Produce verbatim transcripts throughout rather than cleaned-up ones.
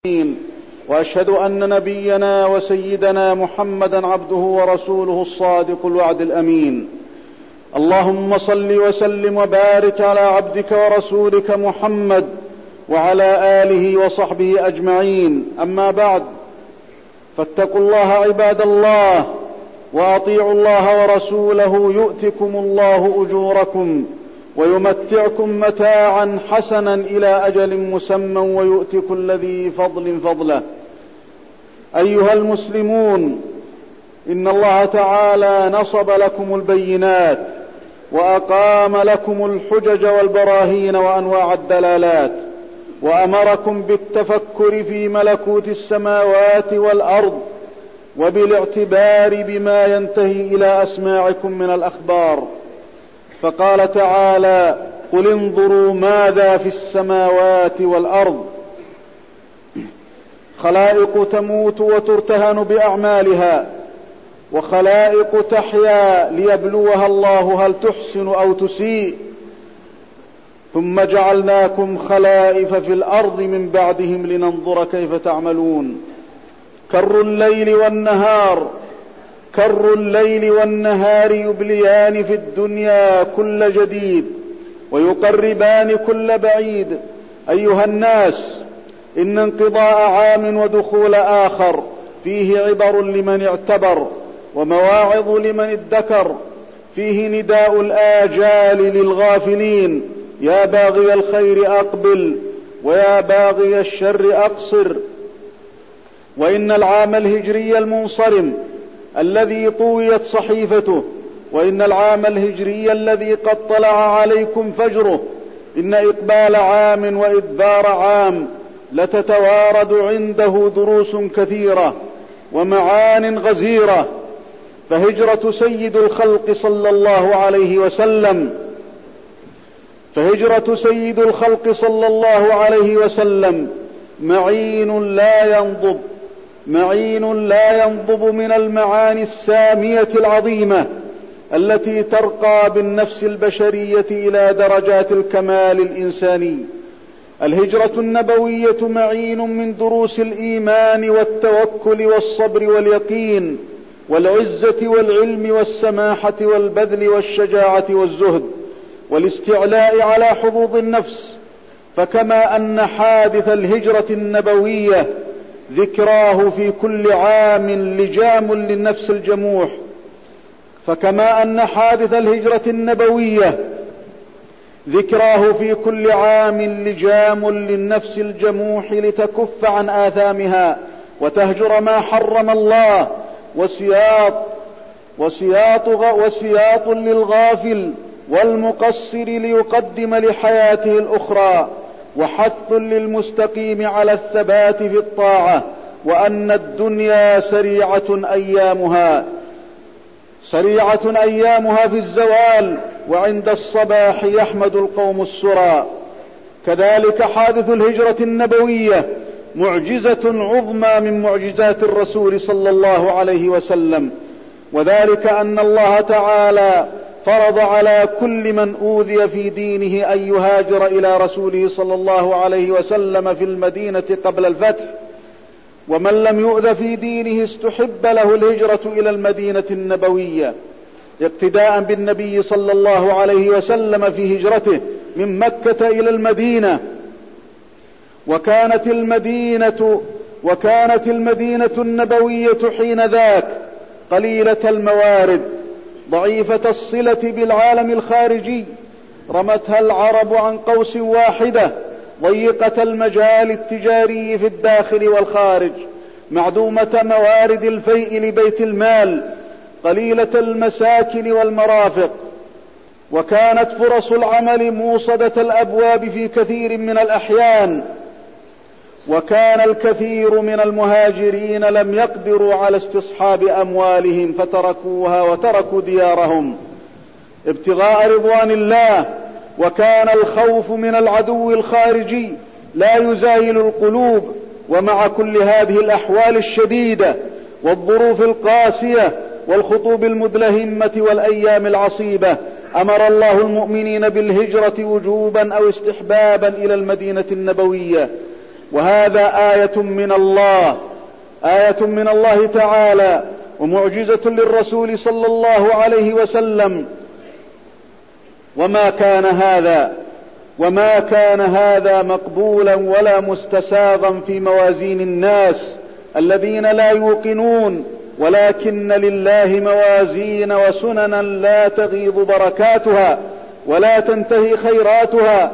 وأشهد أن نبينا وسيدنا محمدا عبده ورسوله الصادق الوعد الأمين. اللهم صل وسلم وبارك على عبدك ورسولك محمد وعلى آله وصحبه أجمعين. أما بعد، فاتقوا الله عباد الله وأطيعوا الله ورسوله يؤتكم الله أجوركم ويمتعكم متاعا حسنا إلى أجل مسمى ويؤتي كل ذي فضل فضله. أيها المسلمون، إن الله تعالى نصب لكم البينات وأقام لكم الحجج والبراهين وأنواع الدلالات، وأمركم بالتفكر في ملكوت السماوات والأرض وبالاعتبار بما ينتهي إلى أسماعكم من الأخبار. فقال تعالى: قل انظروا ماذا في السماوات والأرض. خلائق تموت وترتهن بأعمالها، وخلائق تحيا ليبلوها الله هل تحسن أو تسيء. ثم جعلناكم خلائف في الأرض من بعدهم لننظر كيف تعملون. كر الليل والنهار كر الليل والنهار يبليان في الدنيا كل جديد ويقربان كل بعيد. أيها الناس، إن انقضاء عام ودخول آخر فيه عبر لمن اعتبر ومواعظ لمن ادكر، فيه نداء الآجال للغافلين: يا باغي الخير أقبل ويا باغي الشر أقصر. وإن العام الهجري المنصرم الذي طويت صحيفته، وإن العام الهجري الذي قد طلع عليكم فجره، إن إقبال عام وإدبار عام لتتوارد عنده دروس كثيرة ومعان غزيرة. فهجرة سيد الخلق صلى الله عليه وسلم فهجرة سيد الخلق صلى الله عليه وسلم معين لا ينضب معين لا ينضب من المعاني السامية العظيمة التي ترقى بالنفس البشرية إلى درجات الكمال الإنساني. الهجرة النبوية معين من دروس الإيمان والتوكل والصبر واليقين والعزة والعلم والسماحة والبذل والشجاعة والزهد والاستعلاء على حظوظ النفس. فكما أن حادث الهجرة النبوية ذكراه في كل عام لجام للنفس الجموح فكما أن حادث الهجرة النبوية ذكراه في كل عام لجام للنفس الجموح لتكف عن آثامها وتهجر ما حرم الله، وسياط وسياط وسياط للغافل والمقصر ليقدم لحياته الأخرى، وحث للمستقيم على الثبات في الطاعة، وأن الدنيا سريعة أيامها سريعة أيامها في الزوال، وعند الصباح يحمد القوم السرى. كذلك حادث الهجرة النبوية معجزة عظمى من معجزات الرسول صلى الله عليه وسلم، وذلك أن الله تعالى فرض على كل من أوذي في دينه أن يهاجر إلى رسوله صلى الله عليه وسلم في المدينة قبل الفتح، ومن لم يؤذ في دينه استحب له الهجرة إلى المدينة النبوية اقتداء بالنبي صلى الله عليه وسلم في هجرته من مكة إلى المدينة. وكانت المدينة وكانت المدينة النبوية حين ذاك قليلة الموارد ضعيفة الصلة بالعالم الخارجي، رمتها العرب عن قوس واحدة، ضيقة المجال التجاري في الداخل والخارج، معدومة موارد الفيء لبيت المال، قليلة المساكن والمرافق. وكانت فرص العمل موصدة الأبواب في كثير من الأحيان، وكان الكثير من المهاجرين لم يقدروا على استصحاب أموالهم فتركوها وتركوا ديارهم ابتغاء رضوان الله. وكان الخوف من العدو الخارجي لا يزايل القلوب. ومع كل هذه الأحوال الشديدة والظروف القاسية والخطوب المدلهمة والأيام العصيبة، أمر الله المؤمنين بالهجرة وجوبا أو استحبابا إلى المدينة النبوية، وهذا آية من الله، آية من الله تعالى ومعجزة للرسول صلى الله عليه وسلم. وما كان هذا وما كان هذا مقبولا ولا مستساغا في موازين الناس الذين لا يوقنون، ولكن لله موازين وسننا لا تغيض بركاتها ولا تنتهي خيراتها.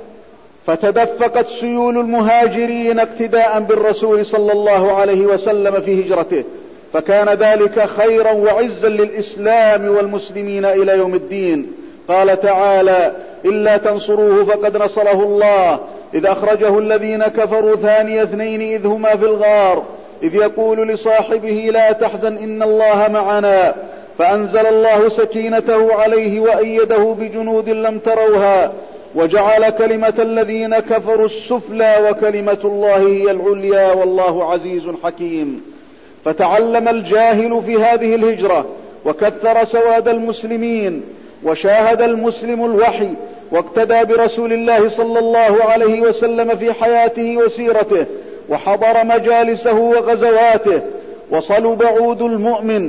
فتدفقت سيول المهاجرين اقتداء بالرسول صلى الله عليه وسلم في هجرته، فكان ذلك خيرا وعزا للإسلام والمسلمين إلى يوم الدين. قال تعالى: إلا تنصروه فقد نصره الله إذ أخرجه الذين كفروا ثاني اثنين إذ هما في الغار إذ يقول لصاحبه لا تحزن إن الله معنا، فأنزل الله سكينته عليه وأيده بجنود لم تروها وجعل كلمة الذين كفروا السفلى وكلمة الله هي العليا والله عزيز حكيم. فتعلم الجاهل في هذه الهجرة وكثر سواد المسلمين، وشاهد المسلم الوحي واقتدى برسول الله صلى الله عليه وسلم في حياته وسيرته، وحضر مجالسه وغزواته، وصلب عود المؤمن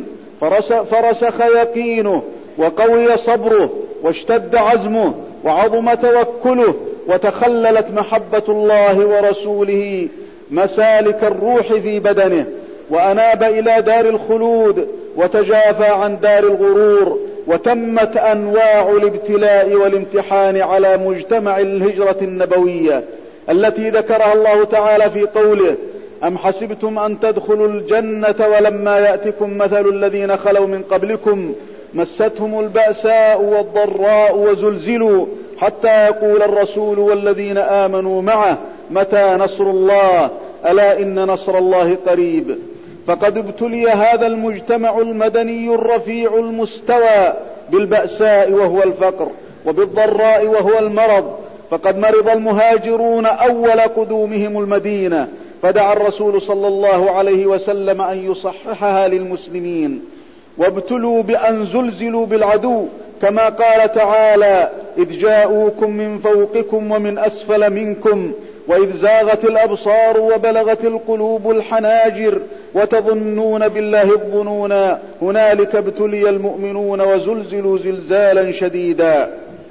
فرسخ يقينه وقوي صبره واشتد عزمه وعظم توكله، وتخللت محبة الله ورسوله مسالك الروح في بدنه، وأناب إلى دار الخلود وتجافى عن دار الغرور، وتمت أنواع الابتلاء والامتحان على مجتمع الهجرة النبوية التي ذكرها الله تعالى في قوله: أم حسبتم أن تدخلوا الجنة ولما يأتكم مثل الذين خلوا من قبلكم مستهم البأساء والضراء وزلزلوا حتى يقول الرسول والذين آمنوا معه متى نصر الله ألا إن نصر الله قريب. فقد ابتلي هذا المجتمع المدني الرفيع المستوى بالبأساء وهو الفقر، وبالضراء وهو المرض. فقد مرض المهاجرون أول قدومهم المدينة، فدعا الرسول صلى الله عليه وسلم أن يصححها للمسلمين، وابتلوا بأن زلزلوا بالعدو كما قال تعالى: إذ جاءوكم من فوقكم ومن أسفل منكم وإذ زاغت الأبصار وبلغت القلوب الحناجر وتظنون بالله الظنونا هنالك ابتلي المؤمنون وزلزلوا زلزالا شديدا.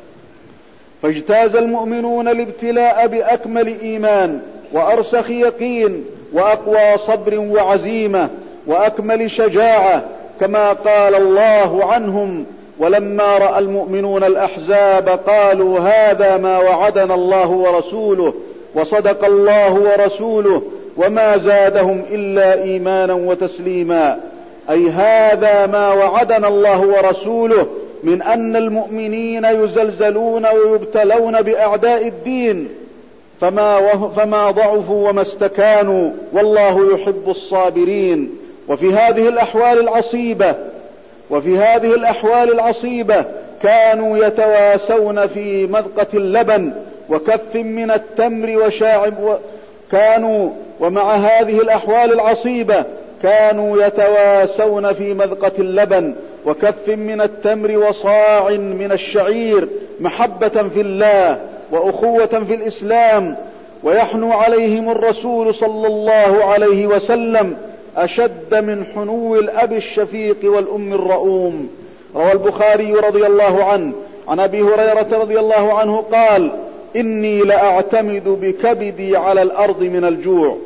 فاجتاز المؤمنون الابتلاء بأكمل إيمان وأرسخ يقين وأقوى صبر وعزيمة وأكمل شجاعة، كما قال الله عنهم: ولما رأى المؤمنون الأحزاب قالوا هذا ما وعدنا الله ورسوله وصدق الله ورسوله وما زادهم إلا إيمانا وتسليما. أي هذا ما وعدنا الله ورسوله من أن المؤمنين يزلزلون ويبتلون بأعداء الدين، فما, فما ضعفوا وما استكانوا، والله يحب الصابرين. وفي هذه الأحوال العصيبة وفي هذه الأحوال العصيبة كانوا يتواسون في مذقة اللبن وكف من التمر وشاعب كانوا ومع هذه الأحوال العصيبة كانوا يتواسون في مذقة اللبن وكف من التمر وصاع من الشعير محبة في الله وأخوة في الإسلام. ويحنو عليهم الرسول صلى الله عليه وسلم أشد من حنو الأب الشفيق والأم الرؤوم. روى البخاري رضي الله عنه عن أبي هريرة رضي الله عنه قال: إني لأعتمد بكبدي على الأرض من الجوع.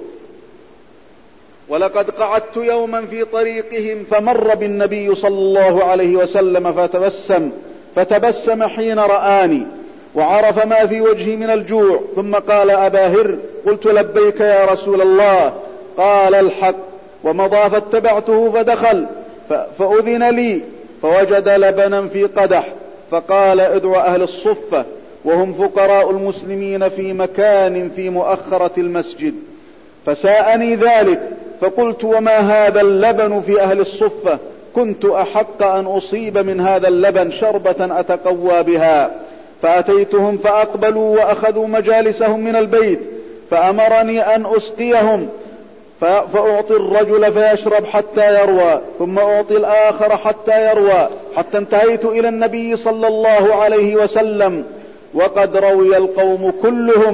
ولقد قعدت يوما في طريقهم فمر بالنبي صلى الله عليه وسلم فتبسم فتبسم حين رآني وعرف ما في وجهي من الجوع، ثم قال: أبا هر. قلت: لبيك يا رسول الله. قال: الحق. ومضى فاتبعته فدخل فأذن لي فوجد لبنا في قدح، فقال: ادعو أهل الصفة وهم فقراء المسلمين في مكان في مؤخرة المسجد. فساءني ذلك، فقلت: وما هذا اللبن في أهل الصفة؟ كنت أحق أن أصيب من هذا اللبن شربة أتقوى بها. فأتيتهم فأقبلوا وأخذوا مجالسهم من البيت، فأمرني أن أسقيهم، فأعطي الرجل فيشرب حتى يروى، ثم أعطي الآخر حتى يروى، حتى انتهيت إلى النبي صلى الله عليه وسلم وقد روي القوم كلهم،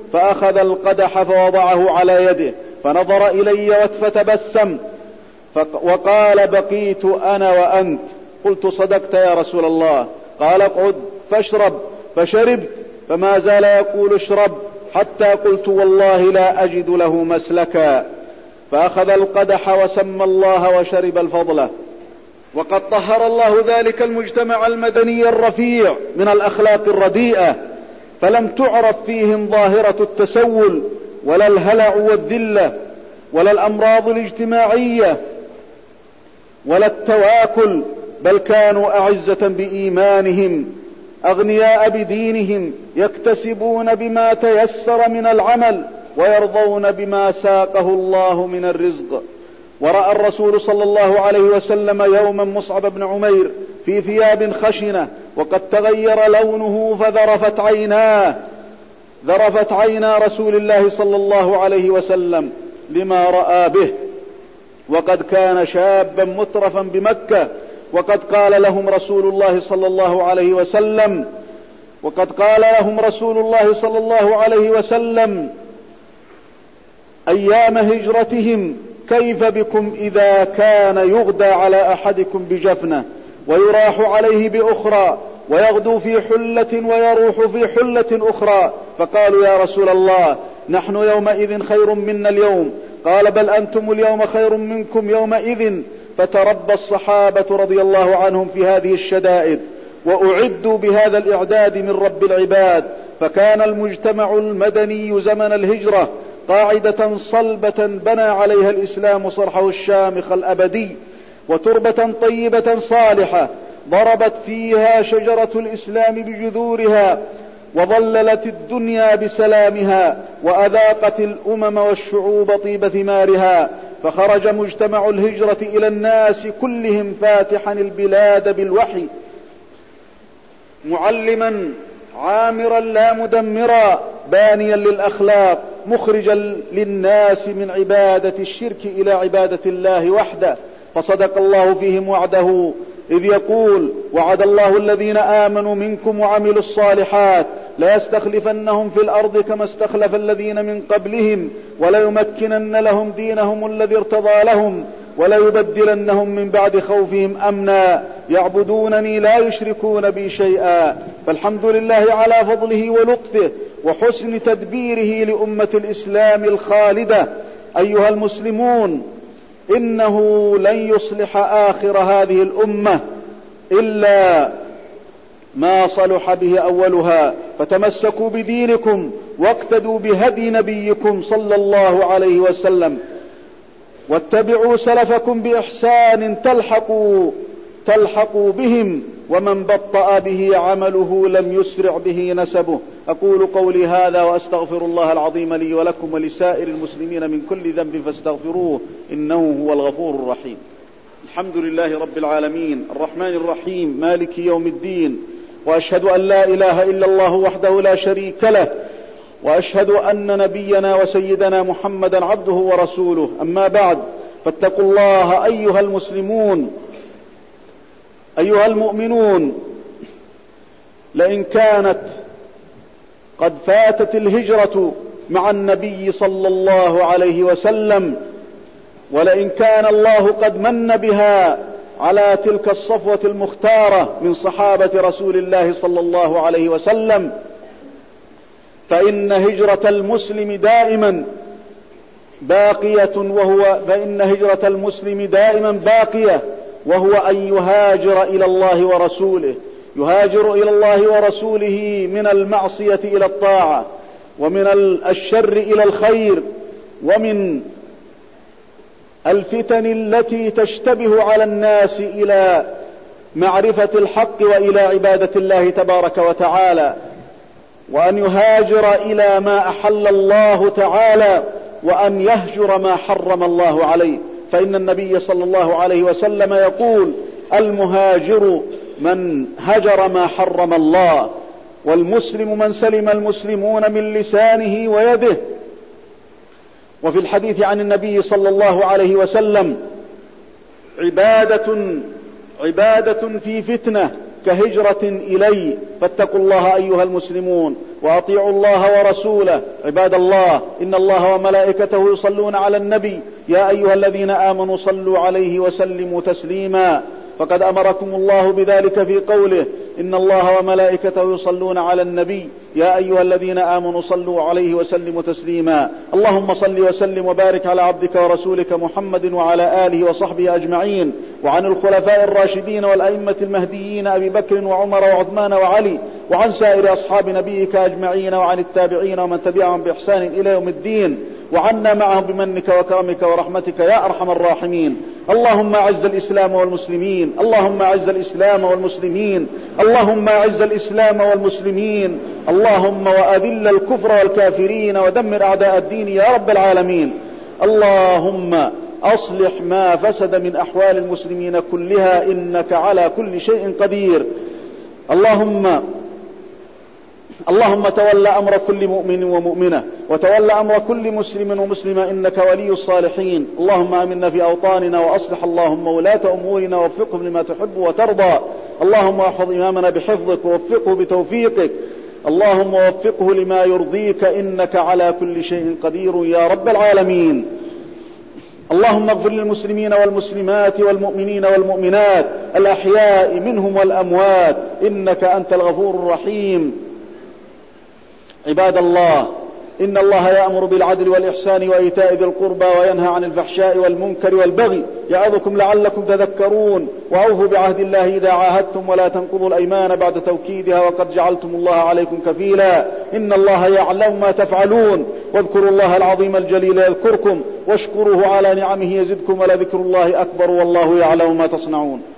فأخذ القدح فوضعه على يده فنظر إلي فتبسم وقال بقيت أنا وأنت. قلت صدقت يا رسول الله. قال اقعد فاشرب، فشربت فما زال يقول اشرب حتى قلت والله لا أجد له مسلكا، فأخذ القدح وسمى الله وشرب الفضلة. وقد طهر الله ذلك المجتمع المدني الرفيع من الأخلاق الرديئة، فلم تعرف فيهم ظاهرة التسول ولا الهلع والذلة ولا الأمراض الاجتماعية ولا التواكل، بل كانوا أعزة بإيمانهم أغنياء بدينهم، يكتسبون بما تيسر من العمل ويرضون بما ساقه الله من الرزق. ورأى الرسول صلى الله عليه وسلم يوما مصعب بن عمير في ثياب خشنة وقد تغير لونه فذرفت عيناه ذرفت عينا رسول الله صلى الله عليه وسلم لما رأى به، وقد كان شابا مترفا بمكة، وقد قال لهم رسول الله صلى الله عليه وسلم وقد قال لهم رسول الله صلى الله عليه وسلم أيام هجرتهم كيف بكم إذا كان يغدى على أحدكم بجفنة ويراح عليه بأخرى ويغدو في حلة ويروح في حلة أخرى؟ فقالوا يا رسول الله نحن يومئذ خير منا اليوم. قال بل أنتم اليوم خير منكم يومئذ. فتربى الصحابة رضي الله عنهم في هذه الشدائد وأعدوا بهذا الإعداد من رب العباد، فكان المجتمع المدني زمن الهجرة قاعدة صلبة بنى عليها الإسلام صرحه الشامخ الأبدي، وتربة طيبة صالحة ضربت فيها شجرة الإسلام بجذورها وظللت الدنيا بسلامها وأذاقت الأمم والشعوب طيب ثمارها. فخرج مجتمع الهجرة إلى الناس كلهم فاتحا البلاد بالوحي، معلما عامرا لا مدمرا، بانيا للأخلاق، مخرجا للناس من عبادة الشرك إلى عبادة الله وحده. فصدق الله فيهم وعده إذ يقول وعد الله الذين آمنوا منكم وعملوا الصالحات ليستخلفنهم في الأرض كما استخلف الذين من قبلهم وليمكنن لهم دينهم الذي ارتضى لهم وليبدلنهم من بعد خوفهم أمنا يعبدونني لا يشركون بي شيئا. فالحمد لله على فضله ولطفه وحسن تدبيره لأمة الإسلام الخالدة. أيها المسلمون، إنه لن يصلح آخر هذه الأمة إلا ما صلح به أولها، فتمسكوا بدينكم واقتدوا بهدي نبيكم صلى الله عليه وسلم، واتبعوا سلفكم بإحسان تلحقوا تلحقوا بهم، ومن بطأ به عمله لم يسرع به نسبه. أقول قولي هذا وأستغفر الله العظيم لي ولكم ولسائر المسلمين من كل ذنب فاستغفروه إنه هو الغفور الرحيم. الحمد لله رب العالمين الرحمن الرحيم مالك يوم الدين، وأشهد أن لا إله إلا الله وحده لا شريك له، وأشهد أن نبينا وسيدنا محمدا عبده ورسوله. أما بعد، فاتقوا الله أيها المسلمون أيها المؤمنون. لئن كانت قد فاتت الهجرة مع النبي صلى الله عليه وسلم، ولئن كان الله قد من بها على تلك الصفوة المختارة من صحابة رسول الله صلى الله عليه وسلم، فإن هجرة المسلم دائما باقية وهو فإن هجرة المسلم دائما باقية وهو أن يهاجر إلى الله ورسوله، يهاجر إلى الله ورسوله من المعصية إلى الطاعة، ومن الشر إلى الخير، ومن الفتن التي تشتبه على الناس إلى معرفة الحق وإلى عبادة الله تبارك وتعالى، وأن يهاجر إلى ما أحل الله تعالى، وأن يهجر ما حرم الله عليه. فإن النبي صلى الله عليه وسلم يقول المهاجر من هجر ما حرم الله، والمسلم من سلم المسلمون من لسانه ويده. وفي الحديث عن النبي صلى الله عليه وسلم عبادة عبادة في فتنة كهجرة إلي، فاتقوا الله أيها المسلمون وأطيعوا الله ورسوله. عباد الله، إن الله وملائكته يصلون على النبي، يا أيها الذين آمنوا صلوا عليه وسلموا تسليما، فقد أمركم الله بذلك في قوله: إن الله وملائكته يصلون على النبي يا أيها الذين آمنوا صلوا عليه وسلموا تسليما. اللهم صل وسلم وبارك على عبدك ورسولك محمد وعلى آله وصحبه أجمعين، وعن الخلفاء الراشدين والأئمة المهديين أبي بكر وعمر وعثمان وعلي، وعن سائر أصحاب نبيك أجمعين، وعن التابعين ومن تبعهم بإحسان إلى يوم الدين، وعنا معهم بمنك وكرمك ورحمتك يا أرحم الراحمين. اللهم أعز الإسلام والمسلمين، اللهم أعز الإسلام والمسلمين، اللهم أعز الإسلام والمسلمين، اللهم وأذل الكفر والكافرين ودمر أعداء الدين يا رب العالمين. اللهم أصلح ما فسد من أحوال المسلمين كلها، إنك على كل شيء قدير. اللهم اللهم تولى أمر كل مؤمن ومؤمنة، وتولى أمر كل مسلم ومسلمة، إنك ولي الصالحين. اللهم آمنا في أوطاننا، وأصلح اللهم ولاة أمورنا، ووفقهم لما تحب وترضى. اللهم احفظ إمامنا بحفظك، ووفقه بتوفيقك. اللهم وفقه لما يرضيك، إنك على كل شيء قدير يا رب العالمين. اللهم اغفر للمسلمين والمسلمات والمؤمنين والمؤمنات الأحياء منهم والأموات، إنك أنت الغفور الرحيم. عباد الله، إن الله يأمر بالعدل والإحسان وإيتاء ذي القربى، وينهى عن الفحشاء والمنكر والبغي، يعظكم لعلكم تذكرون. وأوفوا بعهد الله إذا عاهدتم، ولا تنقضوا الأيمان بعد توكيدها، وقد جعلتم الله عليكم كفيلا، إن الله يعلم ما تفعلون. واذكروا الله العظيم الجليل يذكركم، واشكروه على نعمه يزدكم، ولذكر الله أكبر، والله يعلم ما تصنعون.